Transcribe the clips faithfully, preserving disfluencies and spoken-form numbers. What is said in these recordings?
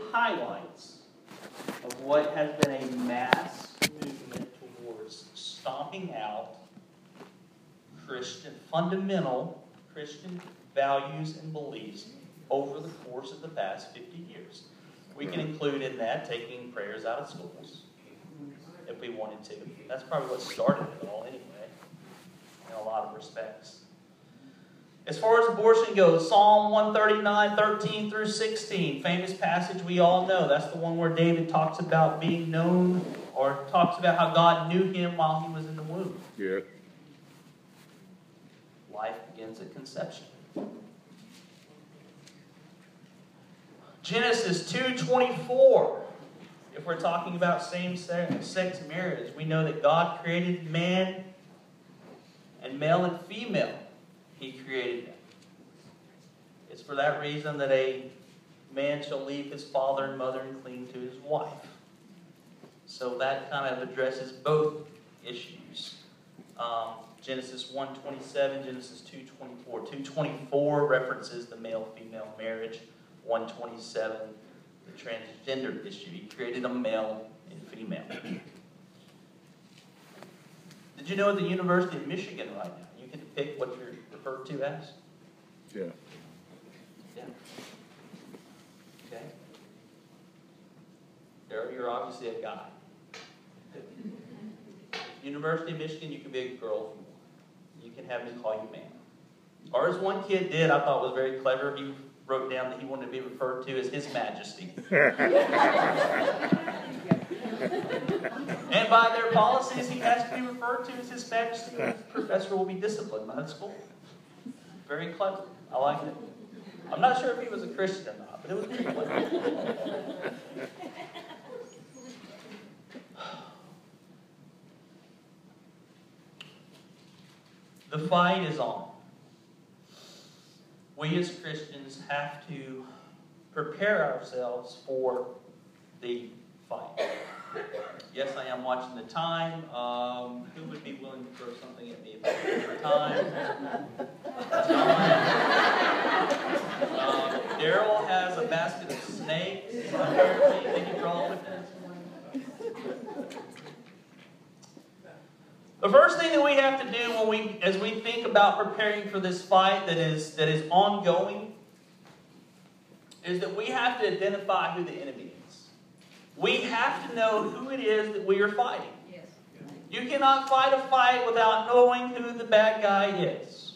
highlights of what has been a mass movement towards stomping out Christian, fundamental Christian values and beliefs over the course of the past fifty years. We can include in that taking prayers out of schools, if we wanted to. That's probably what started it all anyway, in a lot of respects. As far as abortion goes, Psalm one thirty-nine, thirteen through sixteen, famous passage we all know. That's the one where David talks about being known, or talks about how God knew him while he was in the womb. Yeah. Life begins at conception. Genesis two twenty-four. If we're talking about same-sex marriage, we know that God created man and male and female. He created them. It's for that reason that a man shall leave his father and mother and cling to his wife. So that kind of addresses both issues. Um, Genesis one twenty-seven, Genesis two twenty-four. two twenty-four references the male-female marriage. one twenty-seven, the transgender issue. He created a male and female. Did you know at the University of Michigan right now, you can pick what you're referred to as? Yeah. Yeah. Okay. There, you're obviously a guy. University of Michigan, you can be a girl if you want. You can have me call you man. Or as one kid did, I thought was very clever, he wrote down that he wanted to be referred to as His Majesty. And by their policies, he has to be referred to as His Majesty, or his professor will be disciplined by the school. Very clever. I like it. I'm not sure if he was a Christian or not, but it was pretty clever. The fight is on. We as Christians have to prepare ourselves for the fight. Yes, I am watching the time. Um, who would be willing to throw something at me if I was for time? um, Daryl has a basket of snakes. Apparently, thank you for all of this. The first thing that we have to do when we, as we think about preparing for this fight that is that is ongoing, is that we have to identify who the enemy is. We have to know who it is that we are fighting. Yes. You cannot fight a fight without knowing who the bad guy is.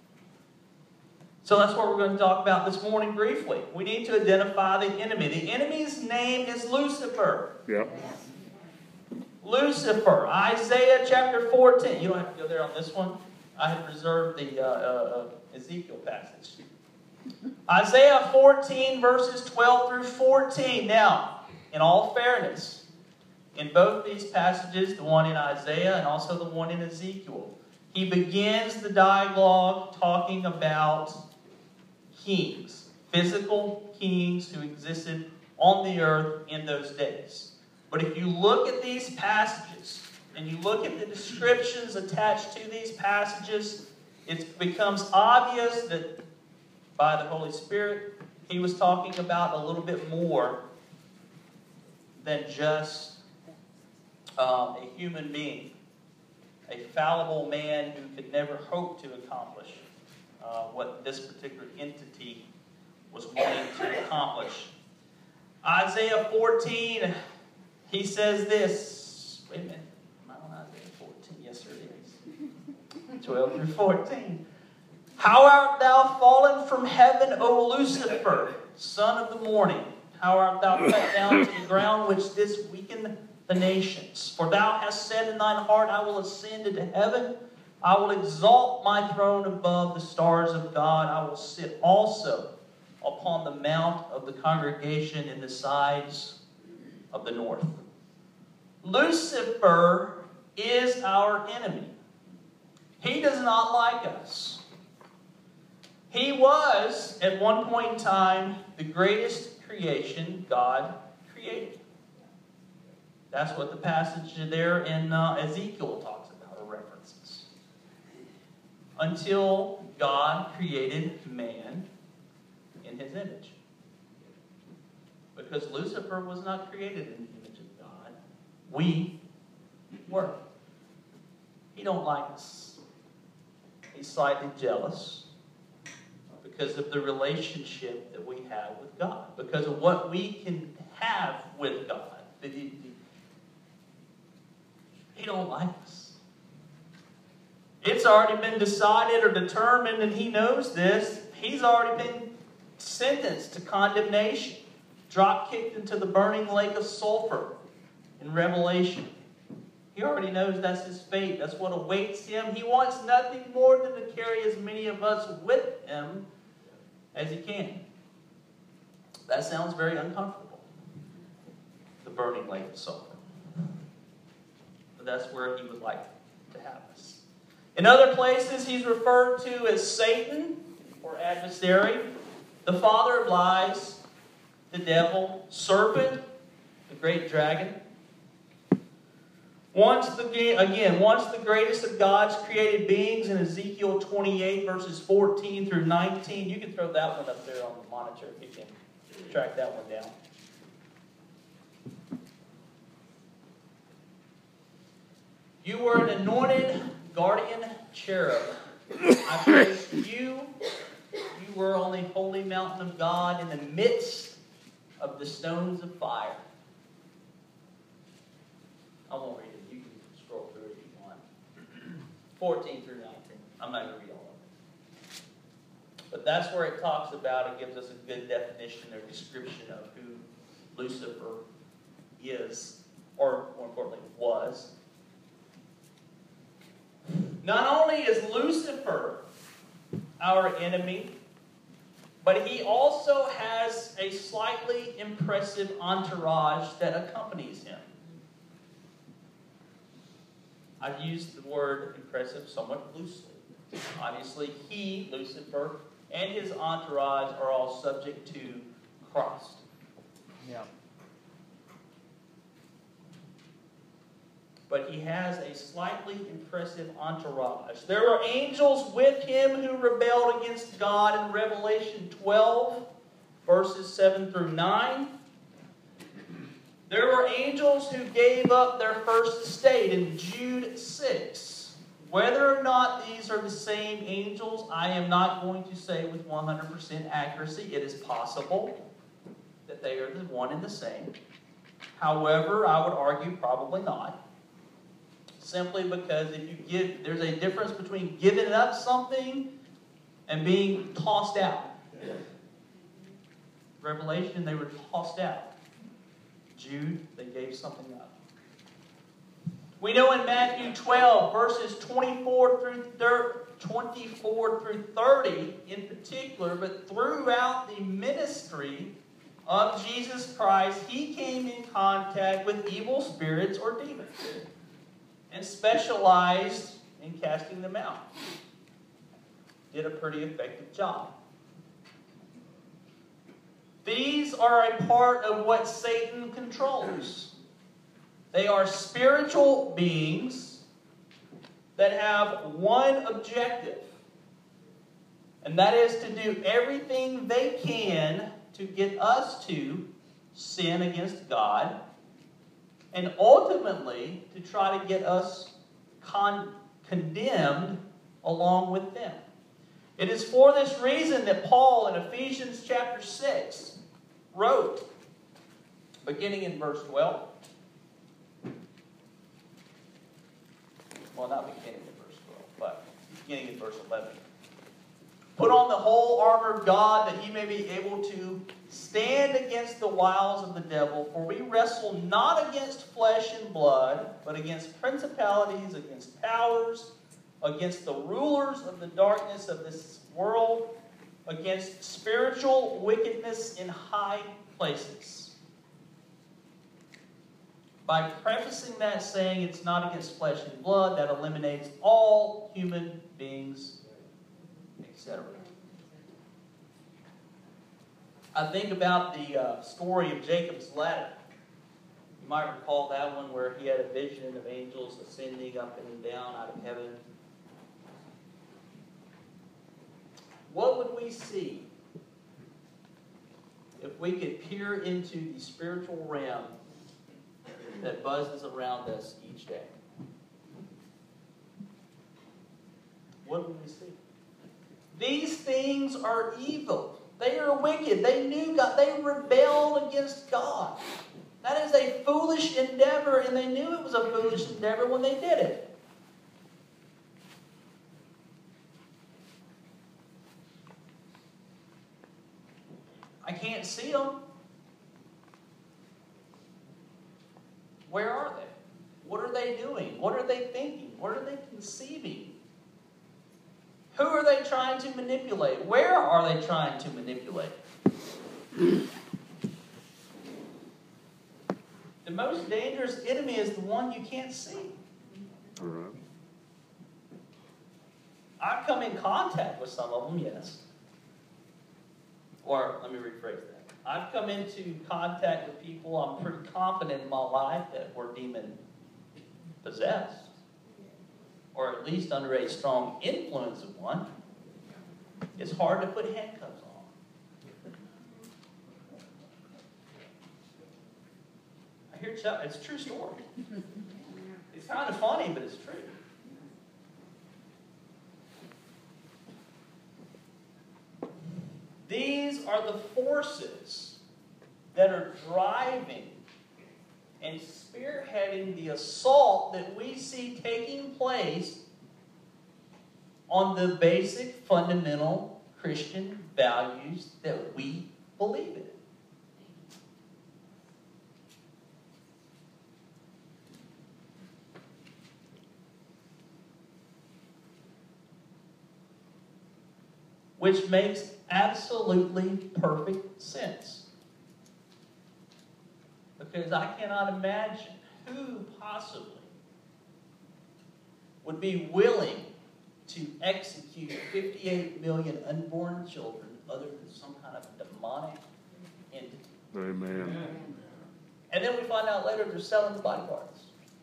So that's what we're going to talk about this morning briefly. We need to identify the enemy. The enemy's name is Lucifer. Yeah. Lucifer, Isaiah chapter fourteen. You don't have to go there on this one. I have reserved the uh, uh, Ezekiel passage. Isaiah fourteen, verses twelve through fourteen. Now, in all fairness, in both these passages, the one in Isaiah and also the one in Ezekiel, he begins the dialogue talking about kings, physical kings who existed on the earth in those days. But if you look at these passages, and you look at the descriptions attached to these passages, it becomes obvious that by the Holy Spirit, he was talking about a little bit more than just uh, a human being, a fallible man who could never hope to accomplish uh, what this particular entity was wanting to accomplish. Isaiah fourteen, he says this. Wait a minute. Am I on Isaiah fourteen? Yes, sir, it is. twelve through fourteen. How art thou fallen from heaven, O Lucifer, son of the morning? How art thou cut down to the ground, which didst weaken the nations? For thou hast said in thine heart, I will ascend into heaven. I will exalt my throne above the stars of God. I will sit also upon the mount of the congregation in the sides of the north. Lucifer is our enemy. He does not like us. He was, at one point in time, the greatest creation God created. That's what the passage there in uh, Ezekiel talks about, or references. Until God created man in his image. But because Lucifer was not created in the image of God. We were. He don't like us. He's slightly jealous because of the relationship that we have with God, because of what we can have with God. He, he don't like us. It's already been decided or determined, and he knows this. He's already been sentenced to condemnation, drop-kicked into the burning lake of sulfur in Revelation. He already knows that's his fate. That's what awaits him. He wants nothing more than to carry as many of us with him as he can. That sounds very uncomfortable. The burning lake of sulfur. But that's where he would like to have us. In other places, he's referred to as Satan, or adversary, the father of lies, the devil, serpent, the great dragon. Once the, again, once the greatest of God's created beings in Ezekiel twenty-eight, verses fourteen through nineteen. You can throw that one up there on the monitor if you can track that one down. You were an anointed guardian cherub. I placed you. You were on the holy mountain of God in the midst of the stones of fire. I won't read it. You can scroll through it if you want. fourteen through nineteen. I'm not going to read all of it. But that's where it talks about, it gives us a good definition or description of who Lucifer is, or more importantly, was. Not only is Lucifer our enemy, but he also has a slightly impressive entourage that accompanies him. I've used the word impressive somewhat loosely. Obviously, he, Lucifer, and his entourage are all subject to Christ. Yeah. But he has a slightly impressive entourage. There were angels with him who rebelled against God in Revelation twelve, verses seven through nine. There were angels who gave up their first estate in Jude six. Whether or not these are the same angels, I am not going to say with one hundred percent accuracy. It is possible that they are the one and the same. However, I would argue probably not. Simply because if you give, there's a difference between giving up something and being tossed out. Revelation, they were tossed out. Jude, they gave something up. We know in Matthew twelve, verses twenty-four through thirty in particular, but throughout the ministry of Jesus Christ, he came in contact with evil spirits or demons and specialized in casting them out. Did a pretty effective job. These are a part of what Satan controls. They are spiritual beings that have one objective, and that is to do everything they can to get us to sin against God, and ultimately to try to get us con- condemned along with them. It is for this reason that Paul in Ephesians chapter six wrote, beginning in verse twelve, well, not beginning in verse twelve, but beginning in verse eleven. Put on the whole armor of God, that ye may be able to stand against the wiles of the devil. For we wrestle not against flesh and blood, but against principalities, against powers, against the rulers of the darkness of this world, against spiritual wickedness in high places. By prefacing that, saying it's not against flesh and blood, that eliminates all human beings, et cetera. I think about the uh, story of Jacob's ladder. You might recall that one where he had a vision of angels ascending up and down out of heaven. What would we see if we could peer into the spiritual realm that buzzes around us each day, what would we see? These things are evil. They are wicked. They knew God. They rebelled against God. That is a foolish endeavor, and they knew it was a foolish endeavor when they did it. I can't see them. Where are they? What are they doing? What are they thinking? What are they conceiving? Who are they trying to manipulate? Where are they trying to manipulate? The most dangerous enemy is the one you can't see. All right. I've come in contact with some of them, yes. Or let me rephrase that. I've come into contact with people I'm pretty confident in my life that were demon possessed, or at least under a strong influence of one. It's hard to put handcuffs on. I hear it. It's a true story. It's kind of funny, but it's true. These are the forces that are driving and spearheading the assault that we see taking place on the basic, fundamental Christian values that we believe in. Which makes absolutely perfect sense. Because I cannot imagine who possibly would be willing to execute fifty-eight million unborn children other than some kind of demonic entity. Amen. And then we find out later they're selling the body parts.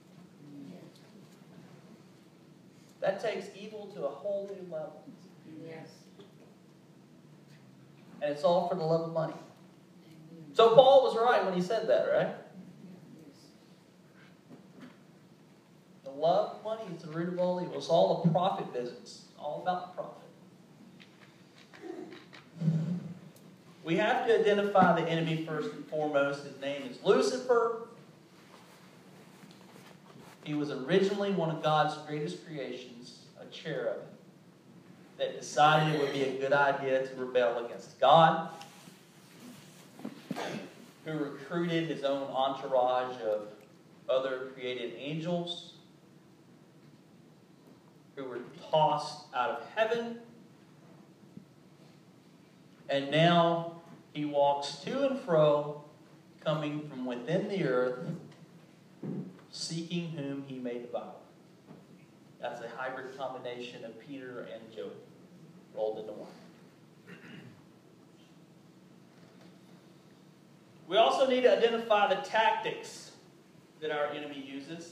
That takes evil to a whole new level. Yes. And it's all for the love of money. So Paul was right when he said that, right? The love of money is the root of all evil. It's all a profit business. It's all about the profit. We have to identify the enemy first and foremost. His name is Lucifer. He was originally one of God's greatest creations, a cherub, that decided it would be a good idea to rebel against God, who recruited his own entourage of other created angels, who were tossed out of heaven, and now he walks to and fro, coming from within the earth, seeking whom he may devour. That's a hybrid combination of Peter and Job rolled into one. We also need to identify the tactics that our enemy uses.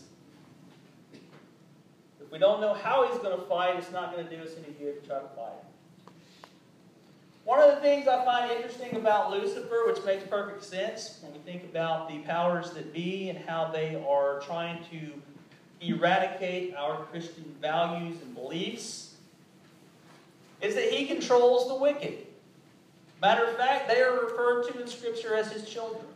If we don't know how he's going to fight, it's not going to do us any good to try to fight him. One of the things I find interesting about Lucifer, which makes perfect sense when we think about the powers that be and how they are trying to eradicate our Christian values and beliefs, is that he controls the wicked. Matter of fact, they are referred to in Scripture as his children.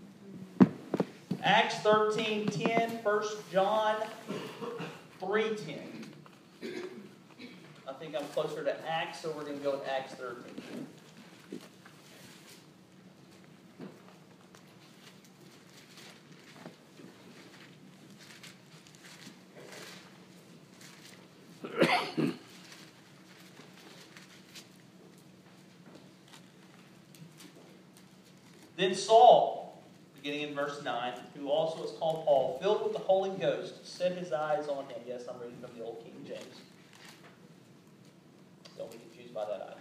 Acts thirteen ten, First John three ten. I think I'm closer to Acts, so we're going to go with Acts thirteen. Then Saul, beginning in verse nine, who also is called Paul, filled with the Holy Ghost, set his eyes on him. Yes, I'm reading from the Old King James. Don't be confused by that either.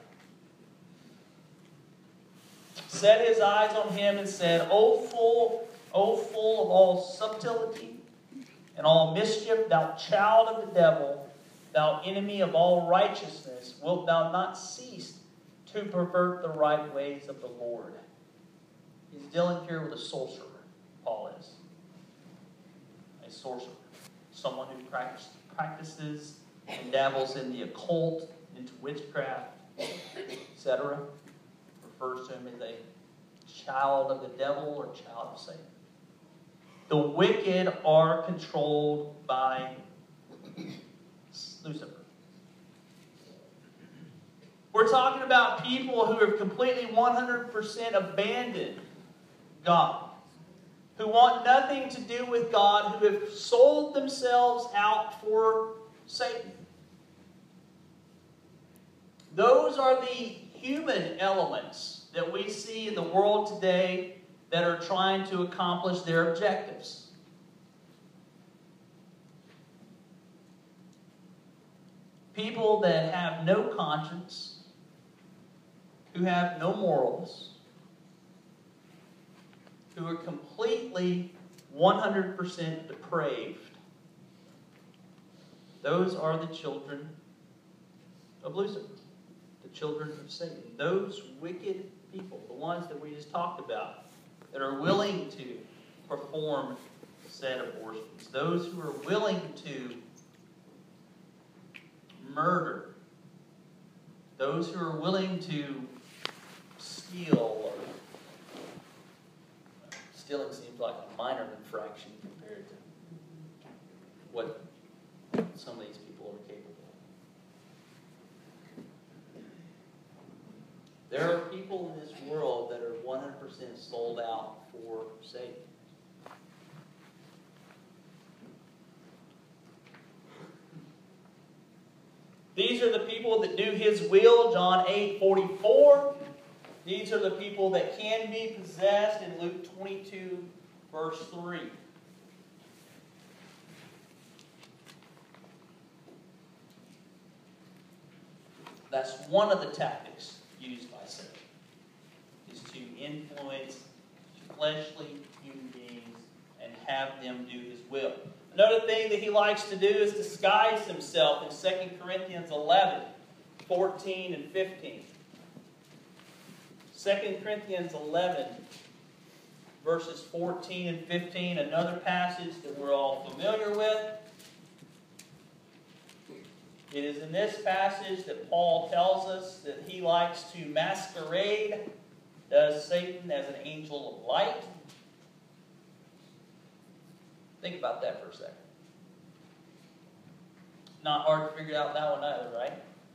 Set his eyes on him and said, O full, O full of all subtlety and all mischief, thou child of the devil, thou enemy of all righteousness, wilt thou not cease to pervert the right ways of the Lord? He's dealing here with a sorcerer, Paul is. A sorcerer. Someone who practice, practices and dabbles in the occult, into witchcraft, et cetera. Refers to him as a child of the devil or child of Satan. The wicked are controlled by Lucifer. We're talking about people who have completely one hundred percent abandoned God, who want nothing to do with God, who have sold themselves out for Satan. Those are the human elements that we see in the world today that are trying to accomplish their objectives. People that have no conscience, who have no morals, who are completely one hundred percent depraved. Those are the children of Lucifer, the children of Satan. Those wicked people, the ones that we just talked about, that are willing to perform said abortions. Those who are willing to murder. Those who are willing to steal. Or stealing seems like a minor infraction compared to what some of these people are capable of. There are people in this world that are one hundred percent sold out for Satan. These are the people that do His will, John eight forty-four. These are the people that can be possessed in Luke twenty-two, verse three. That's one of the tactics used by Satan, is to influence fleshly human beings and have them do his will. Another thing that he likes to do is disguise himself in Second Corinthians eleven, fourteen and fifteen. Second Corinthians eleven, verses fourteen and fifteen, another passage that we're all familiar with. It is in this passage that Paul tells us that he likes to masquerade as Satan as an angel of light. Think about that for a second. Not hard to figure out that one either, right?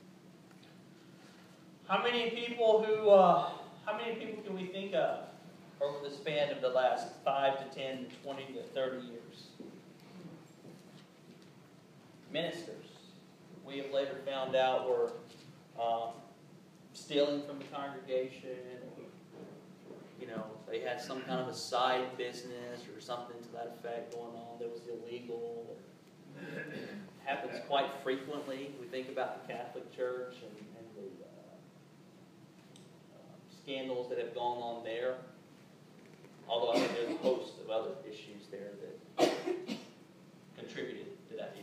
How many people who, uh, how many people can we think of over the span of the last five to ten to twenty to thirty years? Ministers. We have later found out were um, stealing from the congregation. You know, they had some kind of a side business or something to that effect going on that was illegal. It happens quite frequently. We think about the Catholic Church and, and the uh, uh, scandals that have gone on there. Although I think there's a host of other issues there that contributed to that issue.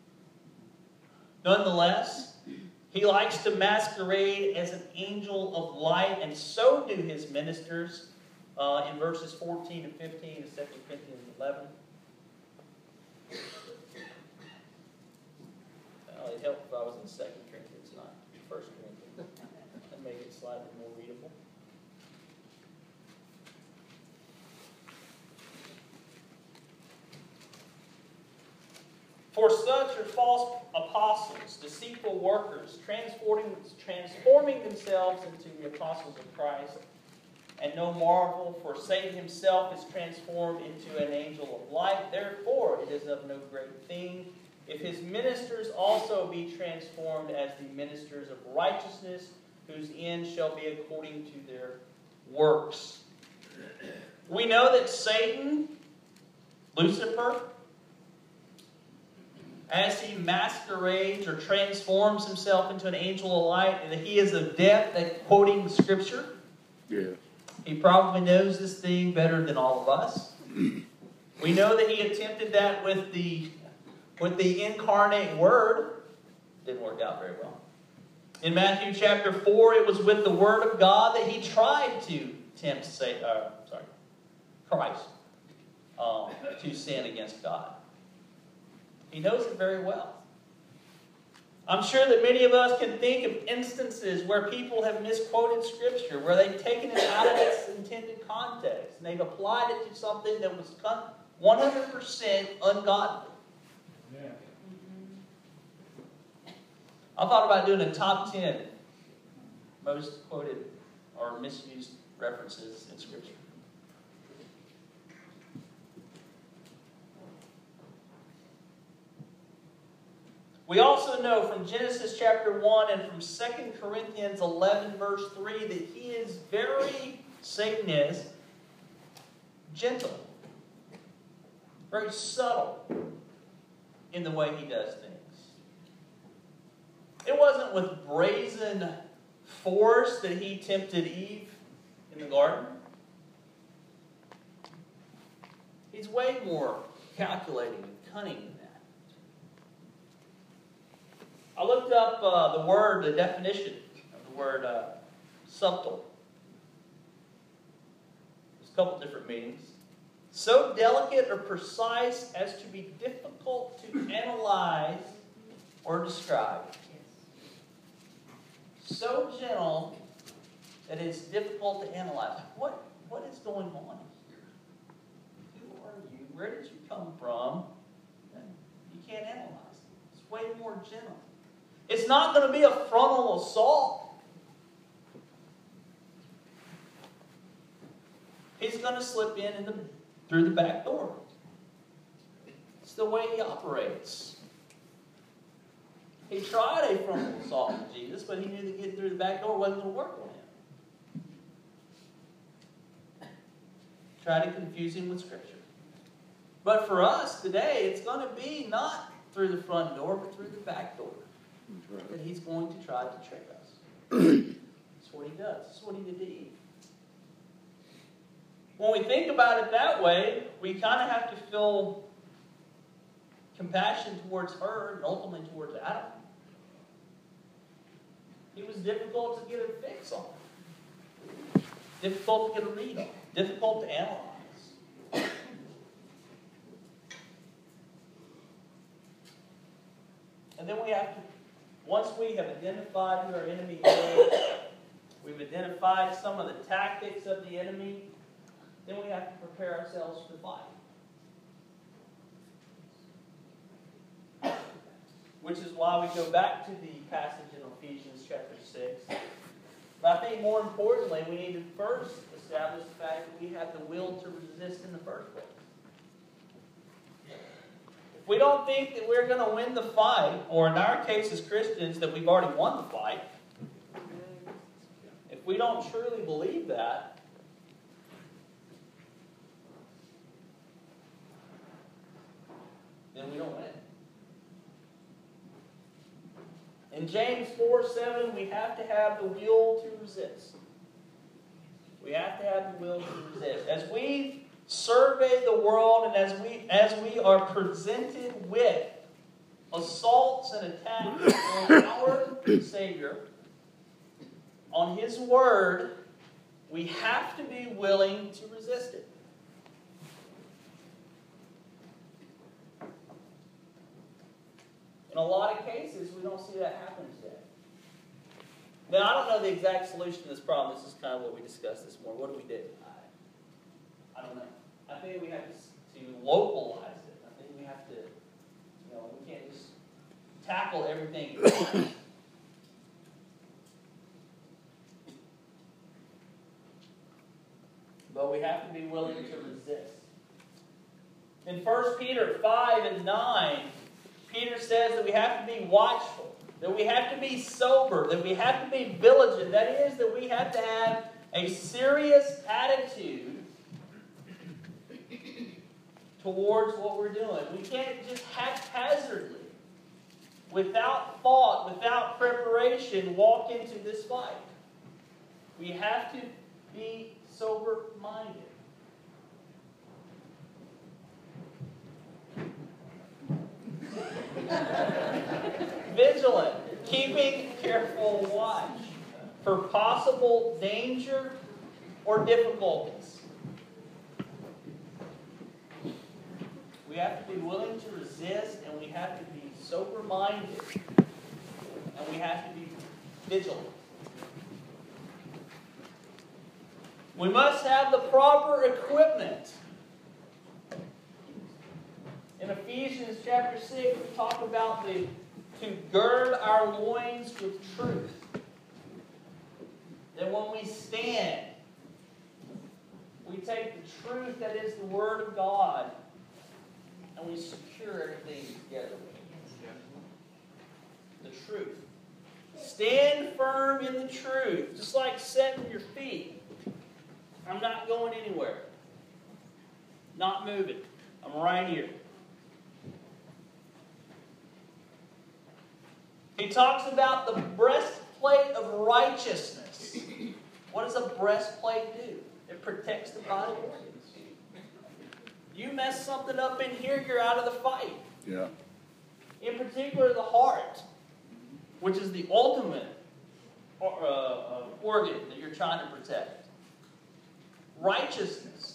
Nonetheless, he likes to masquerade as an angel of light, and so do his ministers uh, in verses fourteen and fifteen of Second Corinthians eleven. Well, it'd help if I was in Second Corinthians, not First Corinthians. That'd make it slightly more readable. For such are false apostles, deceitful workers, transforming, transforming themselves into the apostles of Christ. And no marvel, for Satan himself is transformed into an angel of light. Therefore, it is of no great thing if his ministers also be transformed as the ministers of righteousness, whose end shall be according to their works. We know that Satan, Lucifer, as he masquerades or transforms himself into an angel of light, and that he is adept at quoting Scripture. Yeah. He probably knows this thing better than all of us. We know that he attempted that with the, with the incarnate Word. Didn't work out very well. In Matthew chapter four, it was with the Word of God that he tried to tempt say, uh, sorry, Christ um, to sin against God. He knows it very well. I'm sure that many of us can think of instances where people have misquoted Scripture, where they've taken it out of its intended context, and they've applied it to something that was one hundred percent ungodly. Yeah. I thought about doing a top ten most quoted or misused references in Scripture. We also know from Genesis chapter one and from Second Corinthians eleven verse three that he is very, Satan is, gentle. Very subtle in the way he does things. It wasn't with brazen force that he tempted Eve in the garden. He's way more calculating and cunning than that. I looked up uh, the word, the definition of the word uh, subtle. There's a couple different meanings. So delicate or precise as to be difficult to analyze or describe. So gentle that it's difficult to analyze. What, what is going on here? Who are you? Where did you come from? You can't analyze it. It's way more gentle. It's not going to be a frontal assault. He's going to slip in, in the, through the back door. It's the way he operates. He tried a frontal assault with Jesus, but he knew that getting through the back door wasn't going to work on him. Tried to confuse him with Scripture. But for us today, it's going to be not through the front door, but through the back door. Right. That he's going to try to trick us. That's what he does. That's what he did to Eve. When we think about it that way, we kind of have to feel compassion towards her and ultimately towards Adam. It was difficult to get a fix on. Difficult to get a read on. Difficult to analyze. And then we have to, once we have identified who our enemy is, we've identified some of the tactics of the enemy, then we have to prepare ourselves to fight. Which is why we go back to the passage in Ephesians chapter six. But I think more importantly, we need to first establish the fact that we have the will to resist in the first place. If we don't think that we're going to win the fight, or in our case as Christians, that we've already won the fight, if we don't truly believe that, then we don't win. In James four seven, we have to have the will to resist. We have to have the will to resist. As we survey the world and as we as we are presented with assaults and attacks on our Savior, on His Word, we have to be willing to resist it. In a lot of cases, we don't see that happen today. Now, I don't know the exact solution to this problem. This is kind of what we discussed this morning. What do we do? I, I don't know. I think we have to, to localize it. I think we have to, you know, we can't just tackle everything at once. But we have to be willing to resist. In First Peter five and nine, Peter says that we have to be watchful, that we have to be sober, that we have to be vigilant. That is, that we have to have a serious attitude towards what we're doing. We can't just haphazardly, without thought, without preparation, walk into this fight. We have to be sober-minded. Vigilant, keeping careful watch for possible danger or difficulties. We have to be willing to resist, and we have to be sober-minded, and we have to be vigilant. We must have the proper equipment. In Ephesians chapter six, we talk about the to gird our loins with truth. That when we stand, we take the truth that is the Word of God and we secure everything together. The truth. Stand firm in the truth. Just like setting your feet. I'm not going anywhere. Not moving. I'm right here. He talks about the breastplate of righteousness. What does a breastplate do? It protects the body organs. You mess something up in here, you're out of the fight. Yeah. In particular, the heart, which is the ultimate uh, uh, organ that you're trying to protect. Righteousness.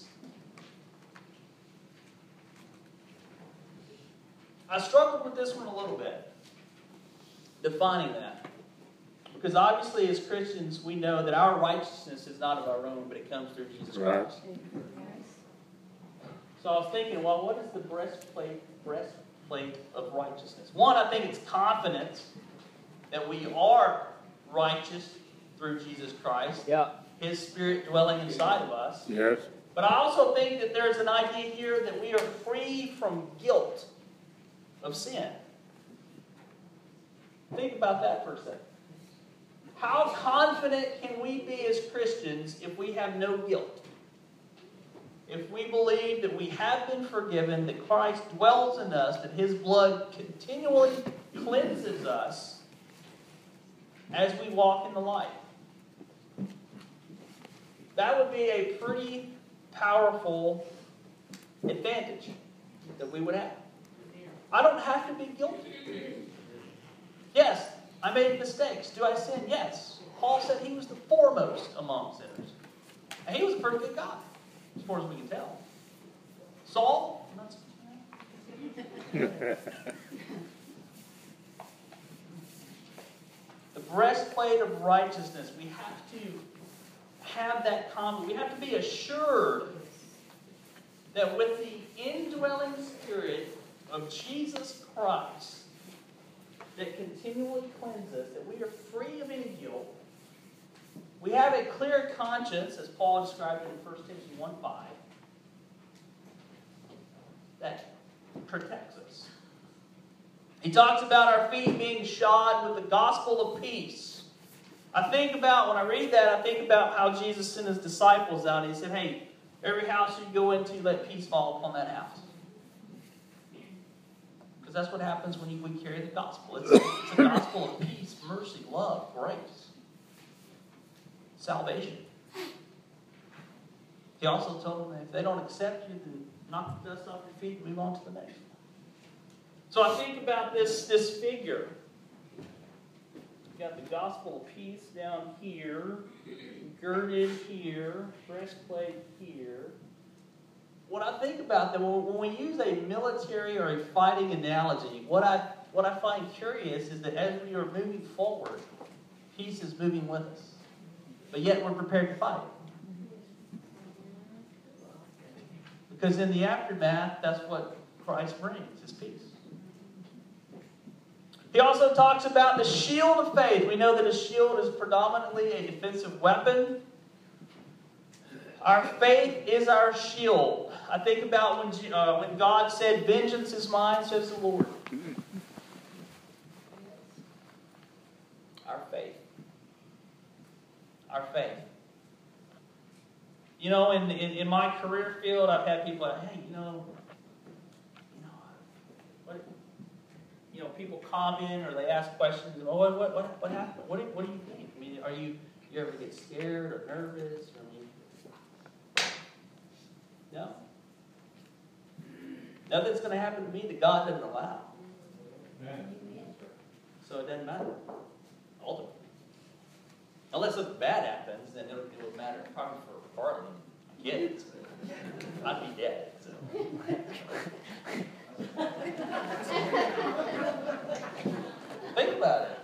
I struggled with this one a little bit, defining that. Because obviously as Christians, we know that our righteousness is not of our own, but it comes through Jesus Right. Christ. So I was thinking, well, what is the breastplate, breastplate of righteousness? One, I think it's confidence that we are righteous through Jesus Christ. Yeah. His Spirit dwelling inside of us. Yes. But I also think that there's an idea here that we are free from guilt of sin. Think about that for a second. How confident can we be as Christians if we have no guilt? If we believe that we have been forgiven, that Christ dwells in us, that His blood continually cleanses us as we walk in the light. That would be a pretty powerful advantage that we would have. I don't have to be guilty. Yes, I made mistakes. Do I sin? Yes. Paul said he was the foremost among sinners. And he was a pretty good guy, as far as we can tell. Saul? Not so The breastplate of righteousness. We have to have that confidence. We have to be assured that with the indwelling Spirit of Jesus Christ that continually cleanses us, that we are free of any guilt. We have a clear conscience, as Paul described it in First Timothy one five, that protects us. He talks about our feet being shod with the gospel of peace. I think about, when I read that, I think about how Jesus sent His disciples out. And He said, hey, every house you go into, let peace fall upon that house. Because that's what happens when you, we carry the gospel. It's, it's a gospel of peace, mercy, love, grace, salvation. He also told them that if they don't accept you, then knock the dust off your feet and move on to the next one. So I think about this, this figure. You've got the gospel of peace down here, girded here, breastplate here. What I think about that, when we use a military or a fighting analogy, what I, what I find curious is that as we are moving forward, peace is moving with us. But yet we're prepared to fight. Because in the aftermath, that's what Christ brings, His peace. He also talks about the shield of faith. We know that a shield is predominantly a defensive weapon. Our faith is our shield. I think about when, uh, when God said, vengeance is mine, says the Lord. Our faith. Our faith. You know, in, in, in my career field, I've had people like, hey, you know, you know, what, you know, people comment or they ask questions. Oh, what, what, what, what happened? What do, what do you think? I mean, are you, you ever get scared or nervous? I mean, no. Nothing's going to happen to me that God doesn't allow. So it doesn't matter, ultimately. Unless something bad happens, then it would matter probably for Bartley and kids. I'd be dead. So. Think about it.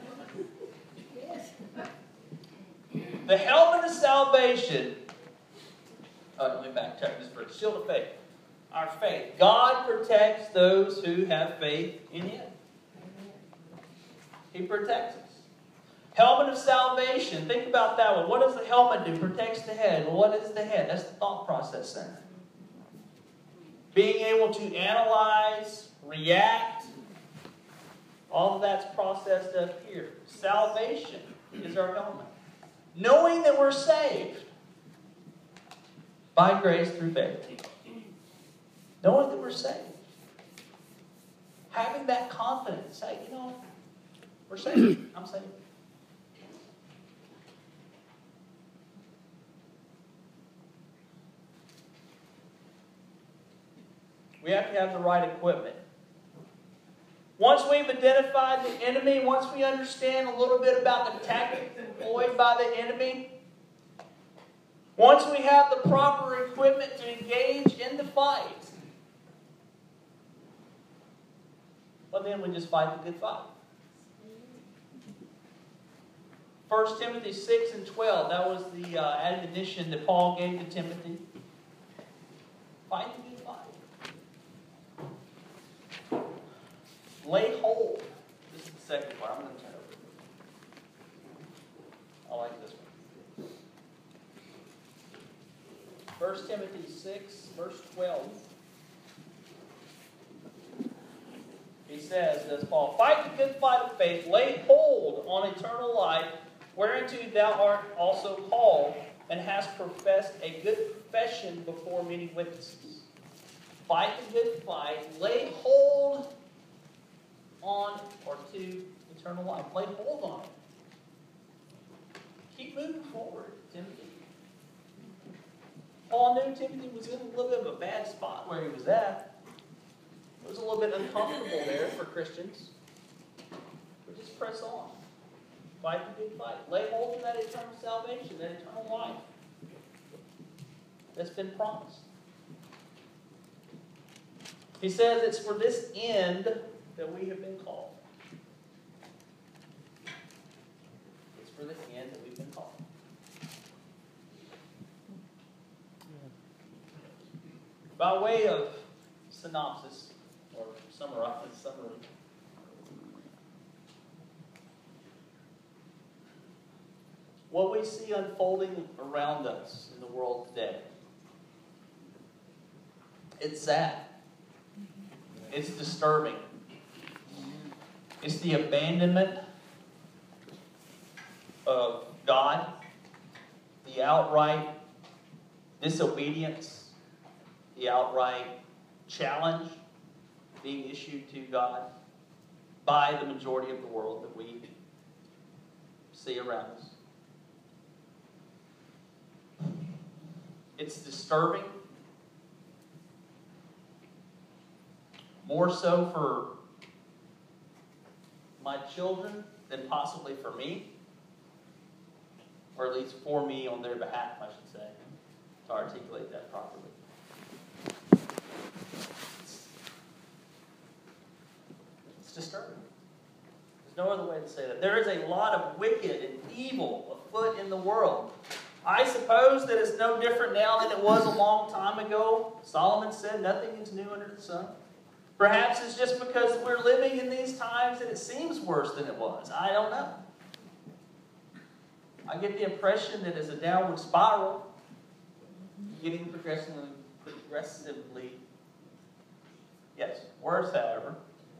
The helmet of salvation. Uh, let me backtrack this for a shield of faith. Our faith. God protects those who have faith in Him. He protects us. Helmet of salvation. Think about that one. What does the helmet do? Protects the head. Well, what is the head? That's the thought process center. Being able to analyze, react. All of that's processed up here. Salvation is our helmet. Knowing that we're saved by grace through faith. Knowing that we're saved. Having that confidence. Say, you know, we're saved. I'm saved. We have to have the right equipment. Once we've identified the enemy, once we understand a little bit about the tactics employed by the enemy, once we have the proper equipment to engage in the fight, well, then we just fight the good fight. First Timothy six and twelve, that was the uh, admonition that Paul gave to Timothy. Fight the good fight. Lay hold. This is the second part. I'm going to turn over. I like this one. First Timothy six, verse twelve. He says, as Paul, fight the good fight of faith, lay hold on eternal life, whereunto thou art also called, and hast professed a good profession before many witnesses. Fight the good fight, lay hold on or to eternal life. Lay hold on it. Keep moving forward, Timothy. Paul knew Timothy was in a little bit of a bad spot where he was at. It was a little bit uncomfortable there for Christians. But just press on. Fight the good fight. Lay hold of that eternal salvation, that eternal life that's been promised. He says it's for this end that we have been called. It's for this end that we've been called. By way of synopsis, or summarize, summary, what we see unfolding around us in the world today, it's sad. It's disturbing. It's the abandonment of God, the outright disobedience, the outright challenge being issued to God by the majority of the world that we see around us. It's disturbing. More so for my children than possibly for me. Or at least for me on their behalf, I should say, to articulate that properly. It's, it's disturbing. There's no other way to say that. There is a lot of wicked and evil afoot in the world. I suppose that it's no different now than it was a long time ago. Solomon said nothing is new under the sun. Perhaps it's just because we're living in these times that it seems worse than it was. I don't know. I get the impression that it's a downward spiral, getting progressively, progressively, yes, worse, however.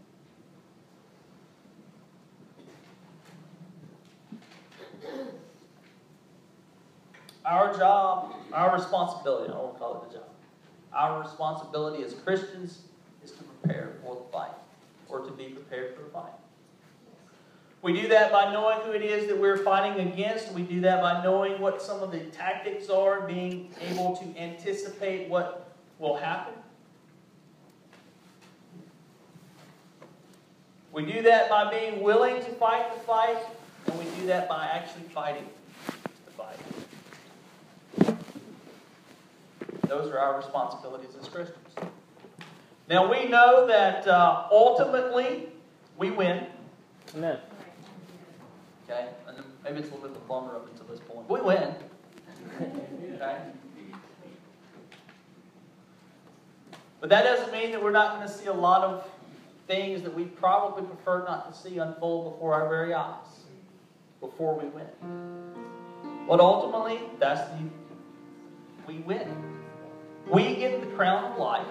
Our job, our responsibility, I won't call it a job, our responsibility as Christians is to prepare for the fight, or to be prepared for the fight. We do that by knowing who it is that we're fighting against. We do that by knowing what some of the tactics are, being able to anticipate what will happen. We do that by being willing to fight the fight, and we do that by actually fighting those are our responsibilities as Christians. Now we know that uh, ultimately we win. Amen. Okay? And then maybe it's a little bit longer up until this point. We win. Okay? But that doesn't mean that we're not going to see a lot of things that we probably prefer not to see unfold before our very eyes, before we win. But ultimately, that's the, we win. We get the crown of life.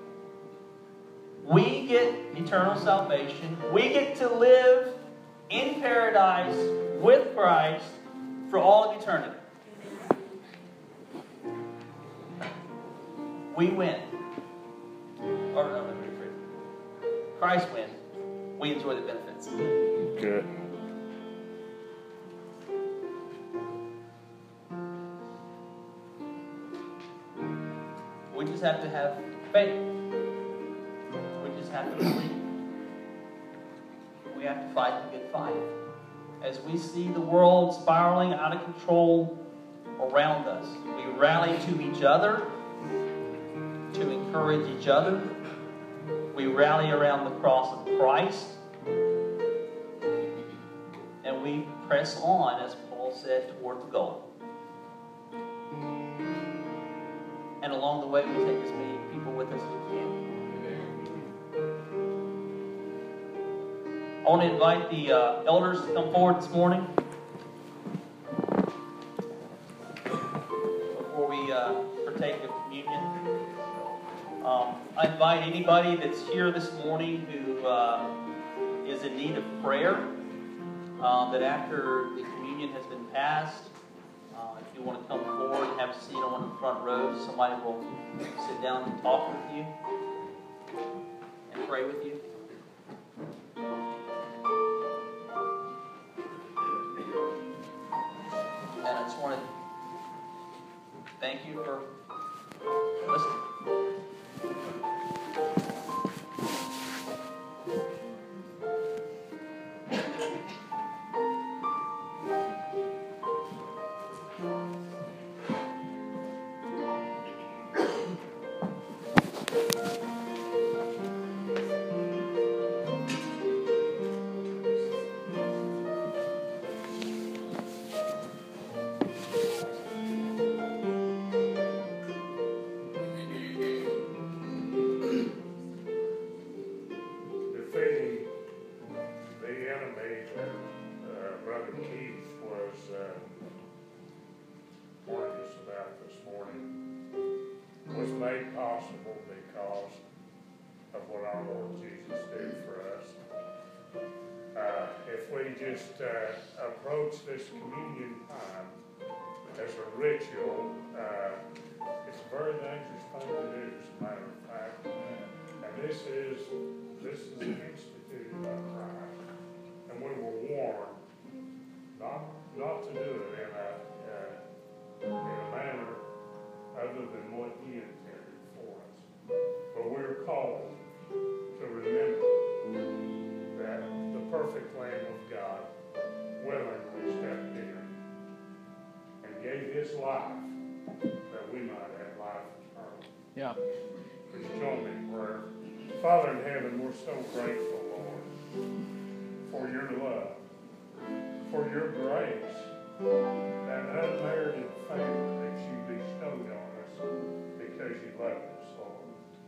We get eternal salvation. We get to live in paradise with Christ for all of eternity. We win. Or no, let me rephrase. Christ wins. We enjoy the benefits. Okay. We just have to have faith. We just have to believe. We have to fight the good fight. As we see the world spiraling out of control around us, we rally to each other to encourage each other. We rally around the cross of Christ. And we press on, as Paul said, toward the goal. And along the way, we take as many people with us as we can. I want to invite the uh, elders to come forward this morning. Before we uh, partake of communion. Um, I invite anybody that's here this morning who uh, is in need of prayer, uh, that after the communion has been passed, uh, if you want to come forward and have a seat on one of the front rows, somebody will sit down and talk with you and pray with you. And I just want to thank you for listening. Made possible because of what our Lord Jesus did for us. Uh, if we just uh, approach this communion time as a ritual, uh, it's a very dangerous thing to do, as a matter of fact. And this is this is instituted by Christ, and we were warned not not to do it in a uh, in a manner other than what He intended for us. But we're called to remember that the perfect Lamb of God willingly stepped in and gave His life that we might have life eternal. Yeah. Would you join me in prayer? Father in heaven, we're so grateful, Lord, for your love, for your grace, that unmerited favor that you bestowed on us because you love us.